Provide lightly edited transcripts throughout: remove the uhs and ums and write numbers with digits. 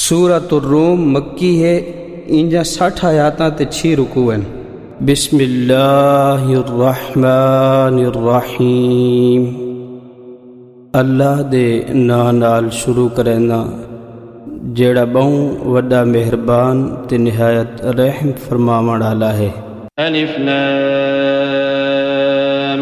سورۃ الروم مکی ہے، انجا 60 آیاتاں تے 6 رکوع ہیں۔ بسم اللہ الرحمن الرحیم، اللہ دے ناں نال شروع کرینا جیڑا بہوں وڈا مہربان تے نہایت رحم فرماون والا ہے۔ الف لام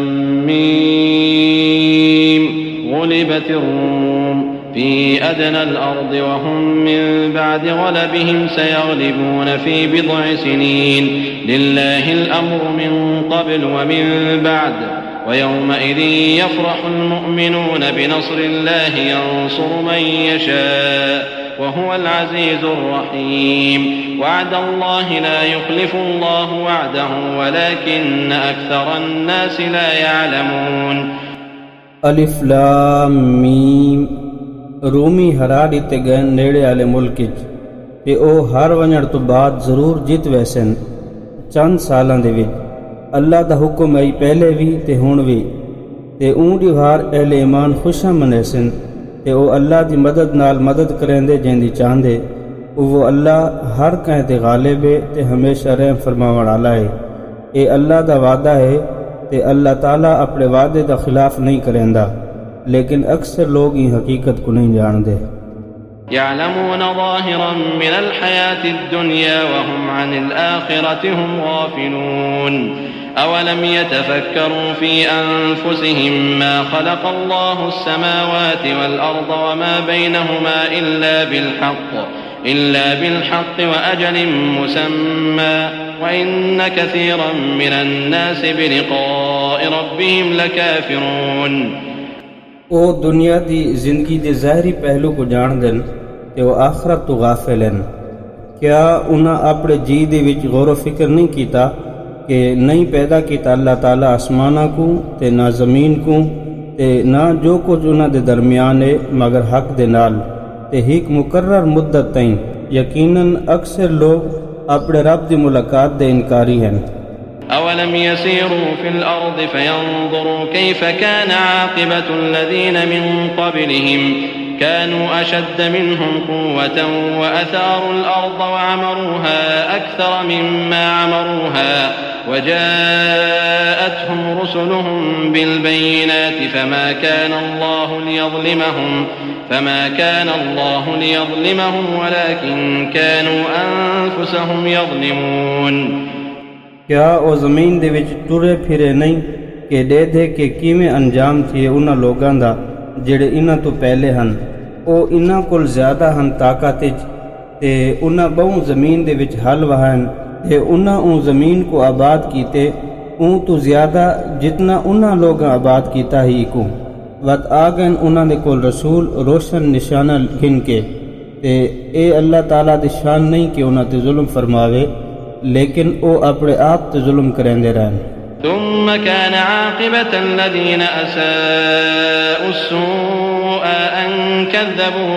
میم، غلبت الروم في أدنى الأرض وهم من بعد غلبهم سيغلبون في بضع سنين لله الأمر من قبل ومن بعد ويومئذ يفرح المؤمنون بنصر الله ينصر من يشاء وهو العزيز الرحيم وعد الله لا يخلف الله وعده ولكن أكثر الناس لا يعلمون۔ الف لام میم، رومی ہرا دیتے گئے نیڑے والے ملک تے او ہر ونجن تو بعد ضرور جیت ویسن چند سالاں دے وچ۔ اللہ دا حکم آئی پہلے بھی تے ہن بھی، تے اون دی ہار اہل ایمان خوشاں منیسن تے او اللہ دی مدد نال مدد کریندے جیندی چاہندے۔ وہ اللہ ہر کہیں تے غالب ہے تے ہمیشہ رحم فرماون والا ہے۔ اے اللہ دا وعدہ ہے تے اللہ تعالیٰ اپنے وعدے دا خلاف نہیں کریندا، لیکن اکثر لوگ یہ حقیقت کو نہیں جاندے۔ يعلمون ظاهرا من الحياة الدنيا وهم عن الآخرة هم غافلون أولم يتفكروا في أنفسهم ما خلق الله السماوات والأرض وما بينهما إلا بالحق وأجل مسمى وإن كثيرا من الناس بلقاء ربهم لكافرون۔ او دنیا دی زندگی دے ظاہری پہلو کو جان دن تے وہ آخرت تو غافل ہیں۔ کیا انہاں اپنے جی دے وچ غور و فکر نہیں کیتا کہ نہیں پیدا کیتا اللہ تعالیٰ آسمانہ کو تے نہ زمین کو تے نہ جو کچھ انہاں دے درمیان ہے مگر حق دے نال تے ایک مقرر مدت تائیں۔ یقیناً اکثر لوگ اپنے رب دی ملاقات دے انکاری ہیں۔ أولم يسيروا في الأرض فينظروا كيف كان عاقبة الذين من قبلهم كانوا أشد منهم قوة وأثاروا الأرض وعمروها أكثر مما عمروها وجاءتهم رسلهم بالبينات فما كان الله ليظلمهم ولكن كانوا أنفسهم يظلمون۔ کیا او زمین دے وچ ٹرے پھرے نہیں کہ دے دے کہ کیویں انجام تھی انہاں لوگاں دا جڑے انہاں تو پہلے ہن۔ او انہاں کول زیادہ ہن طاقت وچ تے انہاں بہوں زمین دے وچ ہل وہن تے انہاں اون زمین کو آباد کیتے اون تو زیادہ جتنا انہاں لوگاں آباد کیتا ہی کو۔ وقت آ گئن انہاں دے کول رسول روشن نشانہ گن کے تے اے اللہ تعالیٰ دی شان نہیں کہ انہاں تے ظلم فرماوے، لیکن او اپنے آپ تے ظلم کریندے رہن۔ ثم كان عاقبة الذين أساءوا السوء أن كذبوا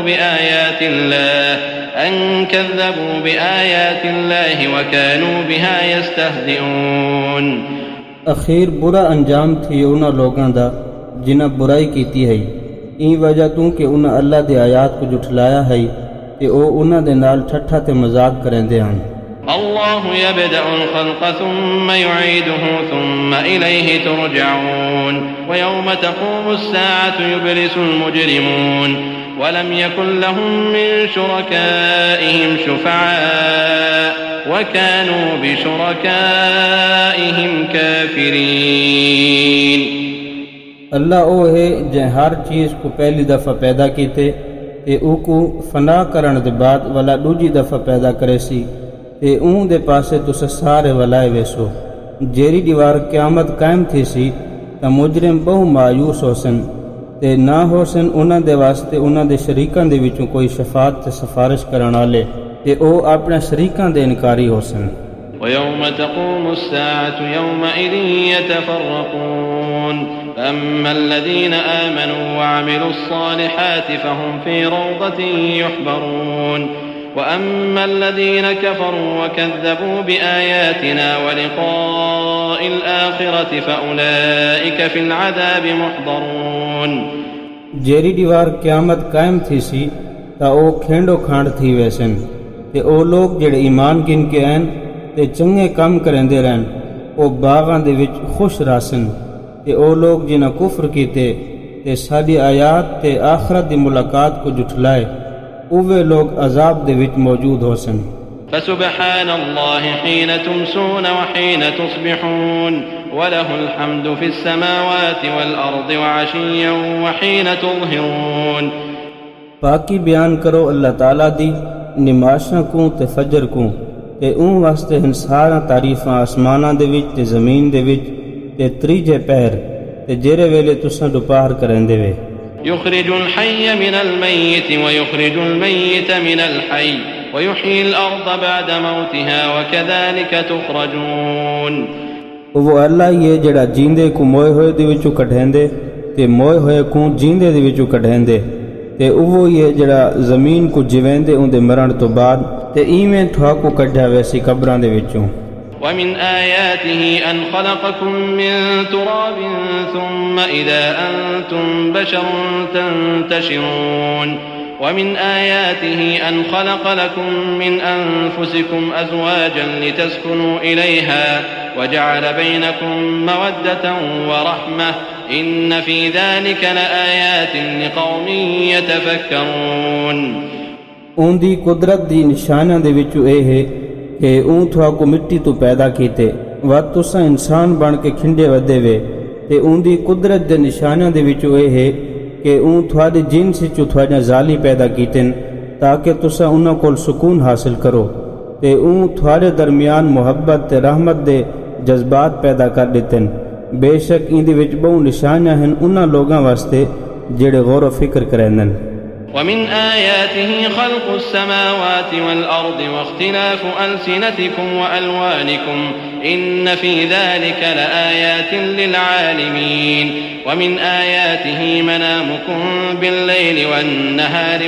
بآيات الله وكانوا بها يستهزئون۔ اخیر برا انجام تھی انہاں لوگاں دا جنہاں برائی کیتی ہے، این وجہ تو کہ انہاں اللہ دے آیات کو جھٹلایا ہے تے او انہاں دے نال ٹھٹھا تے مذاق کریندے ہن۔ اللہ يبدأ الخلق ثم يعيده ثم إليه ترجعون ويوم تقوم الساعة يبلس المجرمون ولم يكن لهم من شركائهم شفعاء وكانوا بشركائهم كافرين۔ اللہ او ہے جے ہر چیز کو پہلی دفعہ پیدا کیتے تے او کو فنا کرن دے بعد والا دوجی دفعہ پیدا کرے سی تے اون دے پاسے تس سارے ولائے ویسو۔ جیری دیوار قیامت قائم تھی سی تا مجرم بہو مایوس ہو سن تے نہ ہو سن انہاں دے واسطے انہاں دے شریکاں دے وچوں کوئی شفاعت تے سفارش کرن والے تے او اپنے شریکاں دے انکاری ہو سن۔ وَيَوْمَ تَقُومُ السَّاعَةُ يَوْمَئِذٍ يَتَفَرَّقُونَ فَأَمَّا الَّذِينَ آمَنُوا وَعَمِلُوا الصَّالِحَاتِ فَهُمْ فِي رَوْضَةٍ يُحْبَرُونَ وَأَمَّا الَّذِينَ كَفَرُوا وَكَذَّبُوا بِآيَاتِنَا وَلِقَاءِ الْآخِرَةِ فَأُولَئِكَ فِي الْعَذَابِ مُحْضَرُونَ۔ جیری دیوار قیامت قائم تھی سی تا او کھینڈو کھانڈ تھی ویسن تے او لوگ جڑے ایمان گن کے ہیں تے چنگے کام کرندے رہن او باغاں دے وچ خوش راسن تے او لوگ جنہاں کفر کیتے تے ساری آیات تے آخرت دی ملاقات کو جھٹلائے اوے لوگ عذاب دے وچ موجود ہو سن۔ فسبحان اللہ حین تمسون وحین تصبحون وله الحمد في السماوات والأرض وعشيا وحين تظهرون۔ پاکی بیان کرو اللہ تعالیٰ دی نماشاں کو تے فجر کو تے اون واسطے ہن سارا تعریفاں آسماناں دے وچ تے زمین دے وچ تے تریجے پہر تے جیرے ویلے تساں دوپہر کرندے وے۔ يخرج الحي من الميت ويخرج الميت من الحي ويحيي الأرض بعد موتها وكذلك تخرجون۔ وہ اللہ یہ جڑا جیندے کو موئے ہوئے دے وچوں کڈھیندے تے موئے ہوئے کو جیندے دے وچوں کڈھیندے تے وہ یہ جڑا زمین کو جیویندے اون دے مرن تو بعد تے ایویں تھوا کو کڈھیا ویسی قبراں دے وچوں۔ ومن آياته أن خلقكم من تراب ثم إذا أنتم بشر تنتشرون ومن آياته أن خلق لكم من أنفسكم أزواجا لتسكنوا إليها وجعل بينكم مودة ورحمة إن في ذلك لآيات لقوم يتفكرون۔ اون دی قدرت دی نشاناں دے وچوں اے ہے کہ اون تھوا کو مٹی تو پیدا کیتے وا تساں انسان بن کے کھنڈے ودے وے تے اون دی قدرت دے نشاناں دے وچوں اے ہے کہ اون تھوڑے جنس چ تھوڑا ذالی پیدا کیتن تاکہ تساں انہاں کول سکون حاصل کرو تے اون تھوڑے درمیان محبت تے رحمت دے جذبات پیدا کر دیتن۔ بے شک ان دے وچ بہو نشانیاں ہیں انہاں لوگاں واسطے جڑے غور و فکر کرن۔ ومن آياته خلق السماوات والأرض واختلاف ألسنتكم وألوانكم إن في ذلك لآيات للعالمين ومن آياته منامكم بالليل والنهار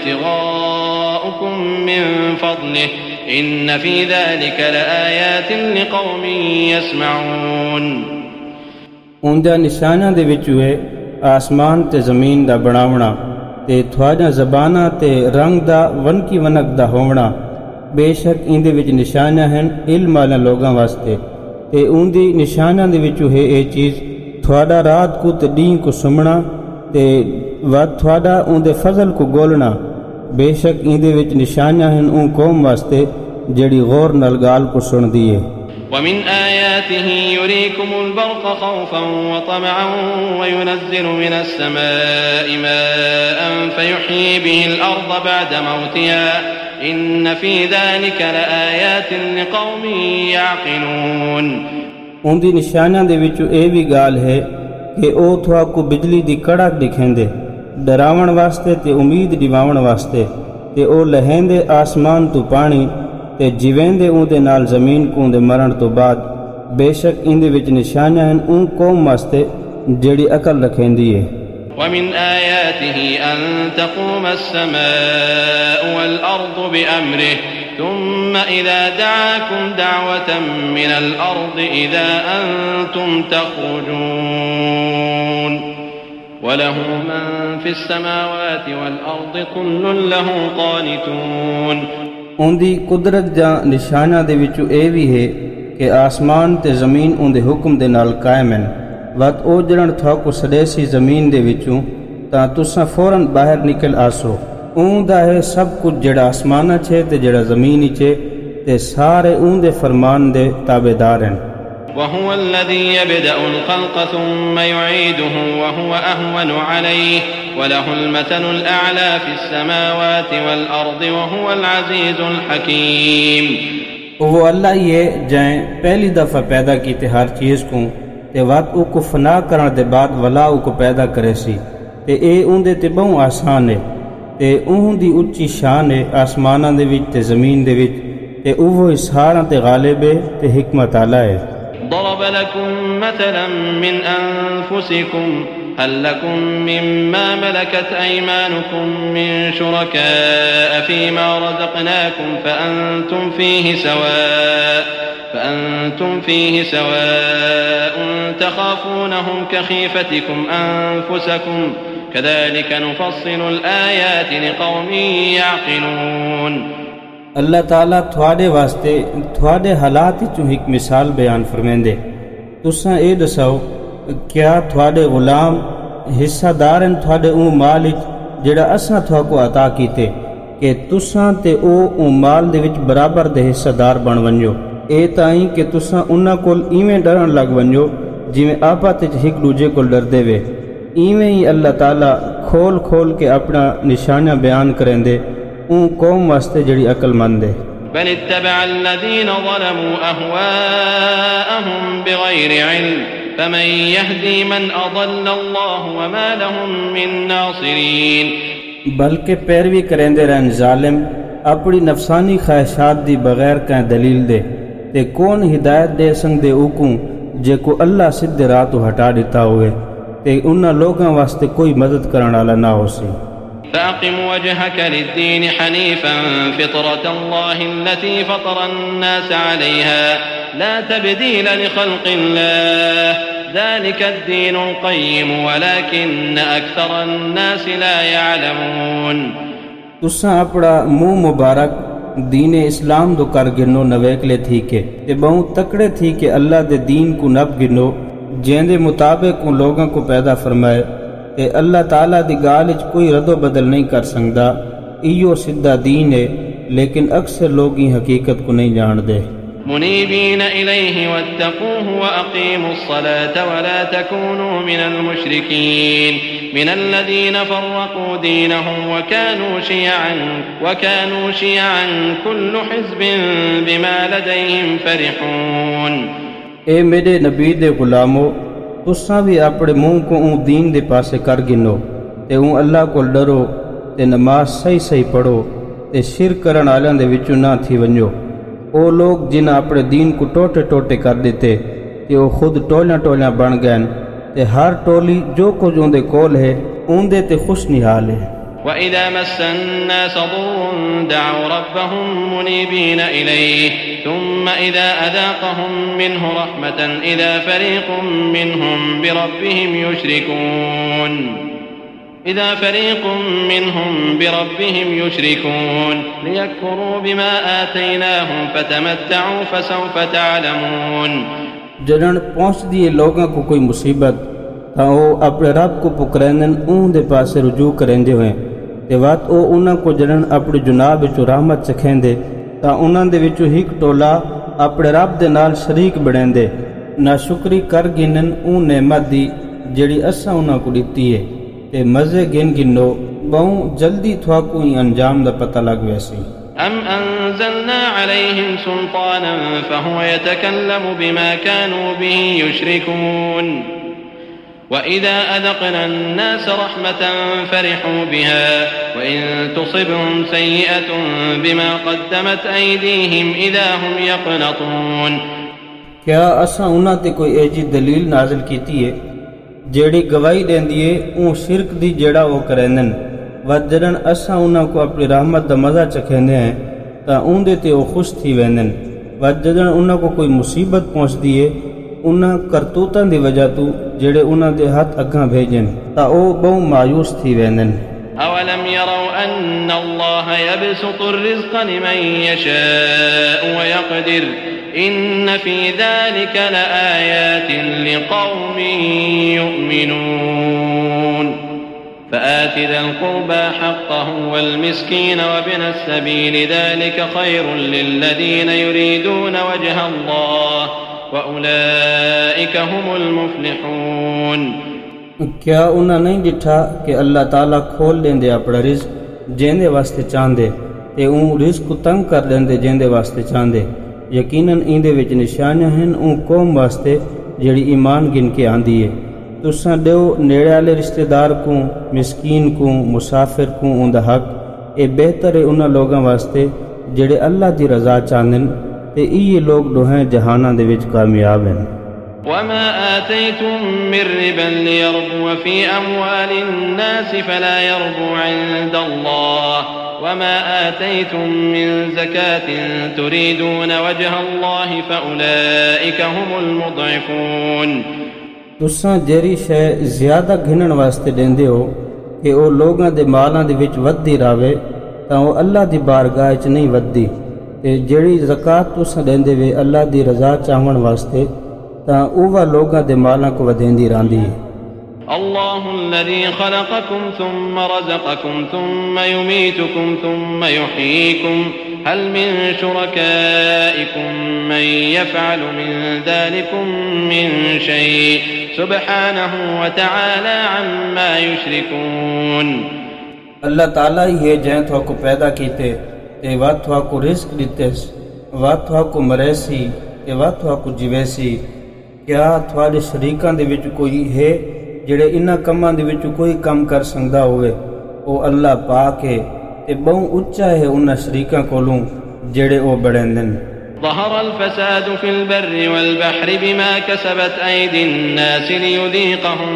وابتغاؤكم من فضله إن في ذلك لآيات لقوم يسمعون۔ ان دے نشاناں دے وچ ہے آسمان تے زمین دا بناونا تے تھوڑا زباناں تے رنگ دا ون کی ونک دا ہونا۔ بے شک ان دے وچ نشانیاں ہیں علم والے لوگاں واسطے تے ان دی نشاناں دے وچ ہے اے چیز تھوڑا رات کو تے دین کو سمنا تے تھوڑا ان دے فضل کو گولنا۔ بے شک ان دے وچ نشانیاں ہیں ان قوم واسطے جڑی غور نال گال کو سن دیے۔ ومن آياته يريكم البرق خوفا وطمعا وينزل من السماء ماء فيحيي به الأرض بعد موتها إن في ذلك لآيات لقوم يعقلون۔ ان دی نشانیاں دے وچوں اے بھی گال ہے کہ او تھوا کو بجلی دی کڑک دکھیندے ڈراون واسطے تے امید دیواون واسطے تے او لہیندے آسمان تو پانی تے جیویندے اون دے نال زمین کو دے مرن تو بعد۔ بے شک ان دے وچ نشانیاں ہیں ان قوم واسطے جڑی عقل رکھیندی ہے۔ ومن آياته أن تقوم السماء والأرض بأمره ثم إذا دعاكم دعوة من الأرض إذا أنتم تخرجون وله من في السماوات والأرض كل له قانتون۔ ان دی قدرت جا نشانہ دے وچوں اے بھی ہے کہ آسمان تے زمین ان دے حکم دے نال قائم ہیں وقت او جڑن تھا کو سڑیسی زمین دے وچوں تا تساں فوراً باہر نکل آسو۔ اون دا ہے سب کچھ جڑا آسمانہ چھے تے جڑا زمینی چھے تے سارے اون دے فرمان دے تابعدار ہیں۔ وهو الذي يبدأ الخلق ثم يعيده وهو أهون عليه وله المثل الأعلى في السماوات والأرض وهو العزيز الحكيم۔ وہ اللہ یہ جائیں پہلی دفعہ پیدا کیتے ہر چیز کو تے وقت او کو فنا کرن دے بعد ولا او کو پیدا کرے سی تے اے اون دے تے بہوں آسان ہے تے اون دی اچھی شان ہے آسماناں دے وچ تے زمین دے وچ تے اوہ ساراں تے غالب ہے تے حکمت والا ہے۔ ضرب لكم مثلا من أنفسكم هل لكم مما ملكت أيمانكم من شركاء فيما رزقناكم فأنتم فيه سواء تخافونهم كخيفتكم أنفسكم كذلك نفصل الآيات لقوم يعقلون۔ اللہ تعالیٰ تھوڑے واسطے تھوڑے حالات چوں ایک مثال بیان فرمیندے، تساں اے دسو کیا تھوڑے غلام حصہ دار ہیں تھوڑے اون مال جڑا اساں تھوا کو عطا کیتے کہ تساں تے او مال دے وچ برابر دے حصہ دار بن ونجو، اے تائیں کہ تساں انہاں کول ایویں ڈرن لگ ونجو جویں آپس وچ ایک دوجے کول ڈردے وے۔ ایویں ہی اللہ تعالیٰ کھول کھول کے اپنا نشانیاں بیان کریندے اون قوم واسطے جڑی عقل مند ہے۔ بل اتبع الذين ظلموا أهواءهم بغير علم فمن يهدي من أضل الله وما لهم من ناصرين۔ بلکہ پیروی کریندے رہن ظالم اپنی نفسانی خواہشات دی بغیر کہیں دلیل دے تے کون ہدایت دے سنگ دے اوکوں جے کو اللہ سدھ راہ تو ہٹا دیتا ہوئے تے انہاں لوگاں واسطے کوئی مدد کرن والا نہ ہو سی۔ فأقم وجهك للدين حنيفا فطرة الله التي فطر الناس عليها لا تبديل لخلق الله ذلك الدين القيم ولكن أكثر الناس لا يعلمون۔ تساں اپنا منہ مبارک دین اسلام دو کر گنو نویکلے تھی کے تے بہت تکڑے تھی کہ اللہ دے دین کو نب گنو جین دے مطابق ان لوگوں کو پیدا فرمائے تے اللہ تعالیٰ دی گالج کوئی رد و بدل نہیں کر سکتا، ایو سدھا دین ہے لیکن اکثر لوگ ہی حقیقت کو نہیں جان دے۔ منیبین الیہ واتقوہ واقیموا الصلاة ولا تکونوا من المشرکین من الذین فرقوا دینہم وکانوا شیعا کل حزب بما لدیہم فرحون۔ اے میرے نبی دے غلامو، تساں بھی اپنے منہ کو اون دین دے پاسے کر گنو تے اون اللہ کو ڈرو تے نماز صحیح پڑھو تے شرک کرن والےاں دے وچوں نہ تھی ونجو۔ او لوگ جنہاں اپنے دین کو ٹوٹے ٹوٹے کر دیتے تے او خود ٹولیاں بن گئے تے ہر ٹولی جو کچھ اون دے کول ہے اون دے تے خوش نحال ہے۔ وَإِذَا مَسَّ النَّاسَ ضُرٌّ دَعَوْا رَبَّهُم مُنِيبِينَ إِلَيْهِ ثُمَّ إِذَا أَذَاقَهُم مِّنْهُ رَحْمَةً إِذَا فَرِيقٌ مِّنْهُم بِرَبِّهِمْ يُشْرِكُونَ لِيَكْفُرُوا بِمَا آتَيْنَاهُمْ فَتَمَتَّعُوا فَسَوْفَ تَعْلَمُونَ۔ جڑن پہنچ دیے لوگاں کو کوئی مصیبت تا او اپنے رب کو پکرندن اون دے پاسے رجوع کرندے ہوئے تے وات او انہاں کو جڑن اپنے جناب وچوں رحمت چکھیندے تا انہاں دے وچوں ایک ٹولا اپنے رب دے نال شریک بنیندے ناشکری کر گنن اون نعمت دی جڑی اساں انہاں کو دتی ہے تے مزے گنو بہوں جلدی تھوا کوئی انجام دا پتہ لگ ویسی۔ ام انزلنا عليهم سلطانا فهو يتكلم بما كانوا به يشركون وإذا أذقنا الناس رحمة فرحوا بها وإن تصبهم سيئة بما قدمت أيديهم إذا هم يقنطون۔ کیا اساں انہاں تے کوئی ایجی دلیل نازل کیتی ہے جیڑی گواہی دیندی ہے اون شرک دی جیڑا وہ کرندن ود جڑن اساں انہاں کو اپنی رحمت دا مزہ چکھیندے ہیں تا اون دے تے او خوش تھی ویندن ود جڑن انہاں کو کوئی مصیبت پہنچدی ہے انہاں کرتوتاں دی وجہ تو جڑے انہاں دے ہاتھ اگاں بھیجن تا او بہوں مایوس تھی ویندن۔ اولم يروا ان الله يبسط الرزق لمن يشاء ويقدر ان في ذلك لآيات لقوم يؤمنون فآت ذا القربى حقه والمسكين وابن السبيل ذلك خير للذين يريدون وجه الله وَأُولَئِكَ هُمُ الْمُفْلِحُونَ۔ کیا انہاں نہیں ڈٹھا کہ اللہ تعالیٰ کھول دیندے اپنا رزق جیندے واسطے چاندے تے اون رزق کو تنگ کر دیندے جیندے واسطے چاندے، یقیناً ایندے وچ نشانیاں ہیں اون قوم واسطے جڑی ایمان گن کے آندی ہے۔ تساں دیو نیڑے والے رشتہ دار کو، مسکین کو، مسافر کو اون دا حق، اے بہتر ہے انہاں لوگاں واسطے جڑے اللہ دی رضا چاندن تے یہ لوگ دوہیں جہاناں دے وچ کامیاب ہیں۔ وما آتيتم من ربا ليربو في أموال الناس فلا يربو عند الله وما آتيتم من زكاة تريدون وجه الله فأولئك هم المضعفون۔ تساں جیری شے زیادہ گھنن واسطے دیندے ہو کہ وہ لوگاں دے مالاں دے وچ ودی راوے تاں وہ اللہ دی بارگاہ وچ نہیں ودی، تے جڑی زکات تساں دیندے وے اللہ دی رضا چاہون واسطے تاں اوہ لوگاں دے مالاں کو ودیندی راندی ہے۔ اللہ الذی خلقکم ثم رزقکم ثم یمیتکم ثم یحییکم هل من شرکائکم من یفعل من ذلکم من شیء سبحانہ وتعالی عما یشرکون۔ اللہ تعالیٰ ہی ہے جہاں تھوا کو پیدا کیتے تے وات تھوا کو رزق دیتس، وات تھوا کو مریسی تے وات تھوا کو جیویسی، کیا تھوڑے شریکاں دے وچ کوئی ہے جڑے انہاں کماں دے وچ کوئی کم کر سکدا ہوئے؟ او اللہ پاک ہے تے بہوں اچا ہے انہاں شریکاں کولوں جڑے او بڑیندن۔ ظہر الفساد فی البر والبحر بما کسبت ایدی الناس لیذیقہم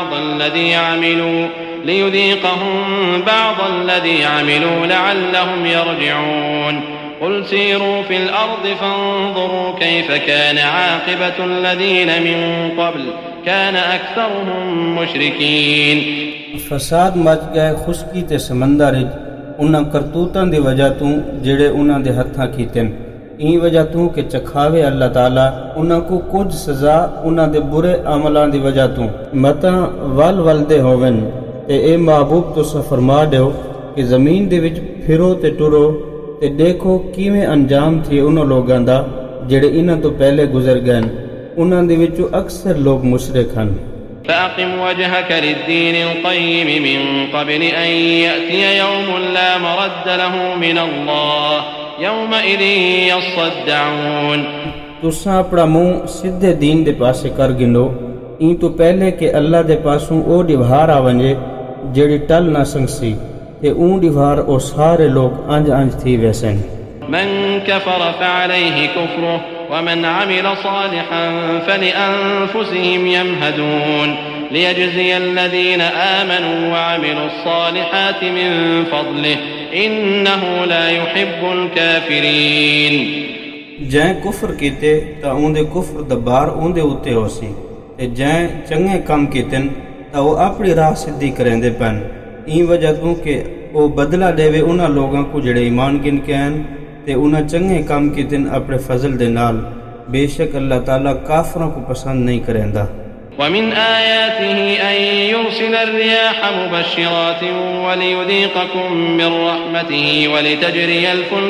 بعض الذی عملوا لعلهم یرجعون۔ قل سیروا فی الارض فانظروا کیف کان عاقبۃ الذین من قبل کان اکثرهم مشرکین۔ فساد مچ گئے خشکی تے سمندر انہاں کرتوتاں دی وجہ تو جڑے انہاں دے ہتھاں کیتن، این وجہ تو کہ چکھاوے اللہ تعالیٰ انہاں کو کچھ سزا انہاں دے برے عملاں دی وجہ تو متاں ول دے ہوون۔ تے اے محبوب تساں فرما دیو کہ زمین دے وچ پھرو تے ٹرو تے دیکھو کیویں انجام تھی انہاں لوگاں دا جڑے انہاں تو پہلے گزر گئے، انہاں دے وچوں اکثر لوگ مشرک ہن۔ فأقم وجهك للدين القيم من قبل أن يأتي يوم لا مرد له من الله يومئذ يصدعون۔ تساں اپنا منہ سدھے دین دے پاسے کر گنو این تو پہلے کہ اللہ دے پاسوں او ڈیوہار آ ونجے جڑی ٹل نہ سنگسی تے اون ڈیوہار او سارے لوگ انج تھی ویسن۔ من كفر فعليه كفره ومن عمل صالحا فلأنفسهم يمهدون ليجزي الذين آمنوا وعملوا الصالحات من فضله إنه لا يحب الكافرين۔ جائیں کفر کیتے تا اون دے کفر دبار اون دے اتے ہو سی، تے جائیں چنگے کام کیتن تا وہ اپنی راہ سدھی کریں دے پن، این وجہ تو کہ وہ بدلہ دے وے انہاں لوگاں کو جڑے ایمان گن کے ہیں تے انہاں چنگے کام کیتن اپنے فضل دے نال، بے شک اللہ تعالیٰ کافروں کو پسند نہیں کریندا۔ ومن آياته أن يرسل الرياح مبشرات وليذيقكم من رحمته ولتجري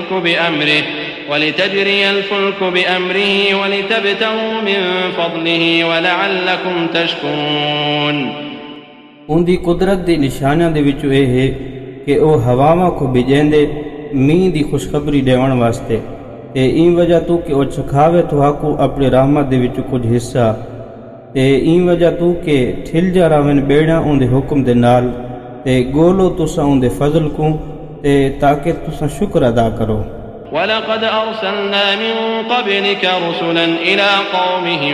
الفلك بأمره ولتبتغوا من فضله ولعلكم تشكرون۔ ان دی قدرت دی نشانیاں دے وچوں اے ہے کہ او ہواواں کو بھیجیندے مین دی خوشخبری دیون واسطے، تے این وجہ تو کہ او چکھاوے تہاکو اپنی رحمت دے وچوں کچھ حصہ، تے این وجہ تو کہ ٹھل جا راون بیڑیاں ان دے حکم دے نال، تے گولو تساں ان دے فضل کو تے تاکہ تساں شکر ادا کرو۔ وَلَقَدْ أَرْسَلْنَا مِن قَبْلِكَ رُسُلًا إِلَىٰ قَوْمِهِمْ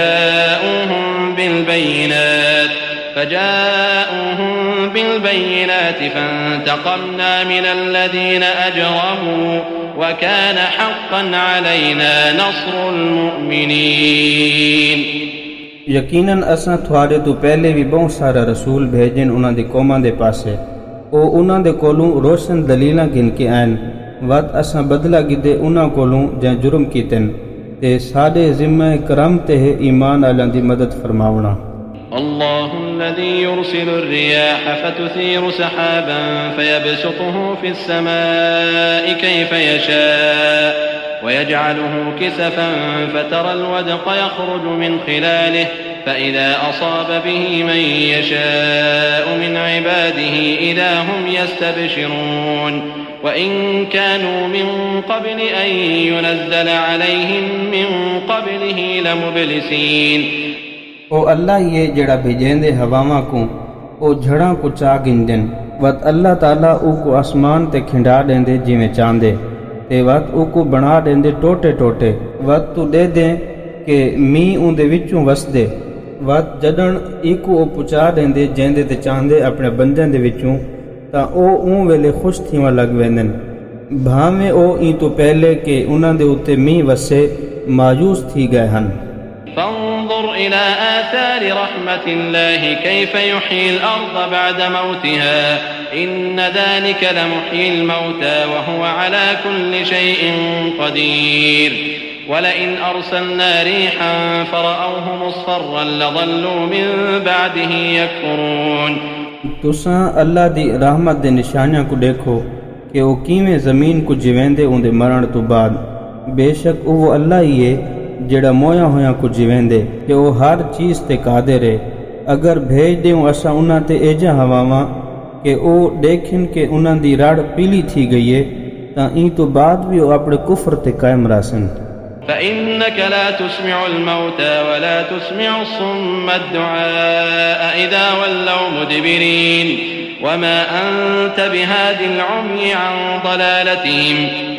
فجاءوهم بالبينات فانتقمنا من الذين أجرموا وكان حقا علينا نصر المؤمنين۔ یقیناً اساں تھوڑے تو پہلے بھی بہت سارا رسول بھیجن انہاں دی قوماں دے پاسے، او انہاں دے کولوں روشن دلیلاں گن کے آئن، وقت اساں بدلہ گدے انہاں کولوں جہاں جرم کیتن، تے ساڈے ذمہ کرم تے ایمان آلیاں دی مدد فرماونا۔ اللہ الذي يرسل الرياح فتثير سحابا فيبسطه في السماء كيف يشاء ويجعله كسفا فترى الودق يخرج من خلاله فإذا أصاب به من يشاء من عباده إذا هم يستبشرون وإن كانوا من قبل أن ينزل عليهم من قبله لمبلسين۔ او اللہ یہ جڑا بھیجیں دے ہواواں کو او جھڑاں کو چا گندن، وقت اللہ تعالیٰ او کو آسمان تے کھنڈا دیں دے جی میں چاندے، تے وقت او کو بنا دیں دے ٹوٹے ٹوٹے، وقت تو دے دیں کہ می اون دے وچوں وس دے، وقت جدن ایکو او پچا دیں دے جیندے تے چاندے اپنے بندیاں دے وچوں، تا او اون ویلے خوش تھیواں لگ ویندن، بھاویں او این تو پہلے کہ انہاں دے اتے می وسے مایوس تھی گئے ہن۔ فانظر إلى آثار رحمة الله كيف يحيي الأرض بعد موتها إن ذلك لمحيي الموتى وهو على كل شيء قدير ولئن أرسلنا ريحا فرأوه مصفرا لظلوا من بعده يكفرون. تساں اللہ دی رحمت دے نشانیاں کو دیکھو کہ وہ کیویں زمین کو جیویندے اندے مرن تو بعد. بے شک وہ اللہ ہی ہے جڑا مویا ہویاں کو جیویندے کہ وہ ہر چیز تے قادر ہے. اگر بھیج دیوں اساں انہاں تے ایجا ہواواں کہ او دیکھن کہ انہاں دی رڑ پیلی تھی گئی ہے تاں این تو بعد بھی وہ اپنے کفر تے قائم راسن. فإنك لا تسمع الموتى ولا تسمع الصم الدعاء إذا ولوا مدبرين وما أنت بهاد العمي عن ضلالتهم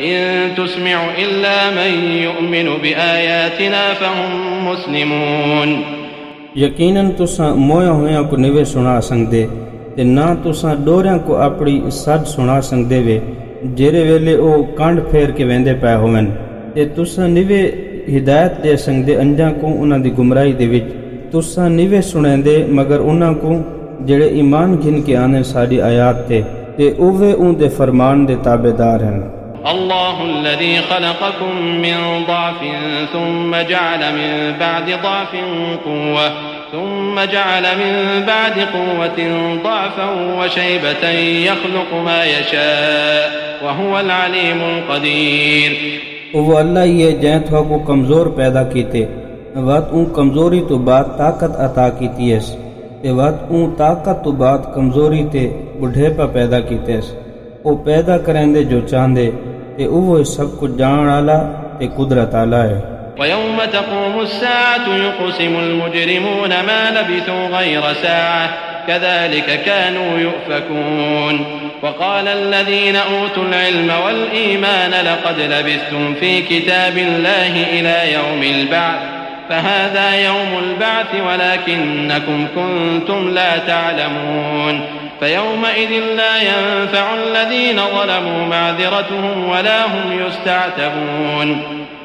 إن تسمع إلا من يؤمن بآياتنا فهم مسلمون. یقیناً تساں مویا ہویاں کو نوے سنا سکدے تے نہ تساں ڈوریاں کو اپنی سج سنا سکدے وے جیرے ویلے او کانڈ پھیر کے ویندے پے ہوون تے تساں نوے ہدایت دے سکدے انجاں کو انہاں دی گمراہی دے وچ. تساں نوے سنیندے مگر انہاں کو جڑے ایمان گھن کے آنے ساری آیات تے اوے اون دے فرمان دے تابعدار ہیں. اللہ الذي خلقكم من ضعف ثم جعل من بعد ضعف قوة ثم جعل من بعد قوة ضعفا وشيبة يخلق ما يشاء وهو العليم القدير. وہ اللہ ہی ہے جائیں تھوا کو کمزور پیدا کیتے وقت اون کمزوری تو بعد طاقت عطا کیتی ہے تے وقت اون طاقت تو بعد کمزوری تے بڑھے پا پیدا کیتے او پیدا کریں جو چاندے تے وہ سب کچھ جان والا تے قدرت والا ہے. ويوم تقوم الساعة يقسم المجرمون ما لبثوا غير ساعة كذلك كانوا يؤفكون. وقال الذين أوتوا العلم والإيمان لقد لبثتم في كتاب الله إلى يوم البعث فهذا يوم البعث ولكنكم كنتم لا تعلمون. فيومئذ لا ينفع الذين ظلموا معذرتهم ولا هم يستعتبون.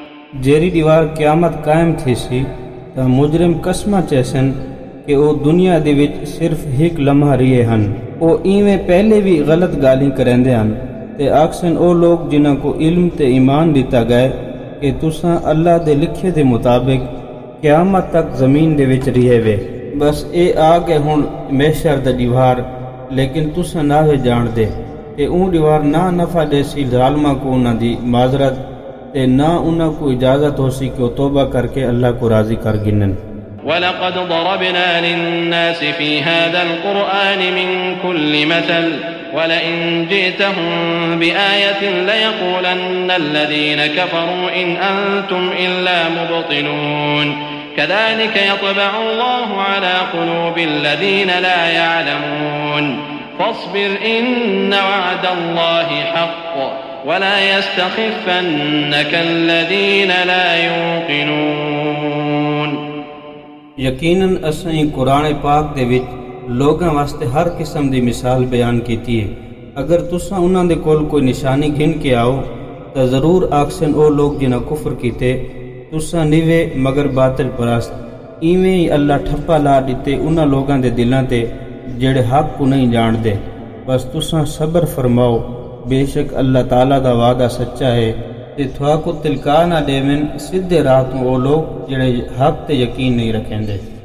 جیری دیوار قیامت قائم تھی سی تا مجرم قسمہ چیسن کہ او دنیا دے وچ صرف ایک لمحہ رہے ہن او ایویں پہلے بھی غلط گالی کریندے ہن تے آکسن او لوگ جنہاں کو علم تے ایمان دیتا گئے کہ تساں اللہ دے لکھے دے مطابق قیامت تک زمین دے وچ رہے وے. بس اے آ گئے ہن محشر دا دیوار لیکن تساں نہ جان دے تے اون دیوار نہ نفع دے سی ظالماں کو انہاں دی معذرت تے نہ انہاں کو اجازت ہو سی کہ وہ توبہ کر کے اللہ کو راضی کر گنن. وَلَقَدْ ضَرَبْنَا لِلنَّاسِ فِي هَذَا الْقُرْآنِ مِنْ كُلِّ مَثَلٍ وَلَئِنْ جِئْتَهُمْ بِآيَةٍ لَيَقُولَنَّ الَّذِينَ كَفَرُوا إِنْ أَنْتُمْ إِلَّا مُبْطِلُونَ كَذَلِكَ يَطْبَعُ اللَّهُ عَلَى قُلُوبِ الَّذِينَ لَا يَعْلَمُونَ فَاصْبِرْ إِنَّ وَعْدَ اللَّهِ حَقٌّ وَلَا يَسْتَخِفَّنَّكَ الَّذِينَ لَا يُوقِنُونَ. یقیناً اسیں قرآن پاک دے وچ لوگاں واسطے ہر قسم دی مثال بیان کیتی ہے. اگر تساں انہاں دے کول کوئی نشانی گھن کے آؤ تو ضرور آکسن او لوگ جنہاں کفر کیتے تساں نیوے مگر باطل پرست. ایویں ہی اللہ ٹھپا لا دیتے انہاں لوگاں دے دلاں تے جڑے حق کو نہیں جان دے. بس تساں صبر فرماؤ بے شک اللہ تعالیٰ دا وعدہ سچا ہے تے تھوا کو تلکا نہ دیون سیدھے راہ تو وہ لوگ جڑے حق تے یقین نہیں رکھیں دے.